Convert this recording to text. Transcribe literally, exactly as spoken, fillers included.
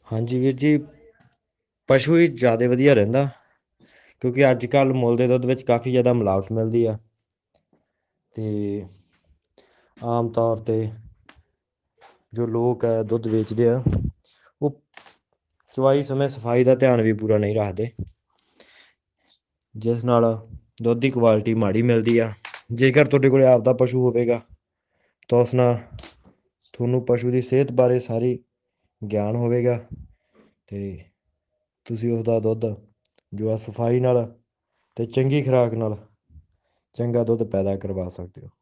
ਹਾਂਜੀ ਵੀਰ ਜੀ, ਪਸ਼ੂ ਹੀ ਜ਼ਿਆਦਾ ਵਧੀਆ ਰਹਿੰਦਾ ਕਿਉਂਕਿ ਅੱਜ ਕੱਲ੍ਹ ਮੁੱਲ ਦੇ ਦੁੱਧ ਵਿੱਚ ਕਾਫੀ ਜ਼ਿਆਦਾ ਮਿਲਾਵਟ ਮਿਲਦੀ ਆ। ਤੇ ਆਮ ਤੌਰ 'ਤੇ ਜੋ ਲੋਕ ਹੈ ਦੁੱਧ ਵੇਚਦੇ ਆ, ਉਹ ਚਵਾਈ ਸਮੇਂ ਸਫਾਈ ਦਾ ਧਿਆਨ ਵੀ ਪੂਰਾ ਨਹੀਂ ਰੱਖਦੇ, ਜਿਸ ਨਾਲ ਦੁੱਧ ਦੀ ਕੁਆਲਿਟੀ ਮਾੜੀ ਮਿਲਦੀ ਆ। ਜੇਕਰ ਤੁਹਾਡੇ ਕੋਲ ਆਪਦਾ ਪਸ਼ੂ ਹੋਵੇਗਾ ਤਾਂ ਉਸ ਨਾਲ ਤੁਹਾਨੂੰ ਪਸ਼ੂ ਦੀ ਸਿਹਤ ਬਾਰੇ ਸਾਰੀ ਗਿਆਨ ਹੋਵੇਗਾ ਅਤੇ ਤੁਸੀਂ ਉਸਦਾ ਦੁੱਧ ਜੋ ਆ ਸਫਾਈ ਨਾਲ ਅਤੇ ਚੰਗੀ ਖੁਰਾਕ ਨਾਲ ਚੰਗਾ ਦੁੱਧ ਪੈਦਾ ਕਰਵਾ ਸਕਦੇ ਹੋ।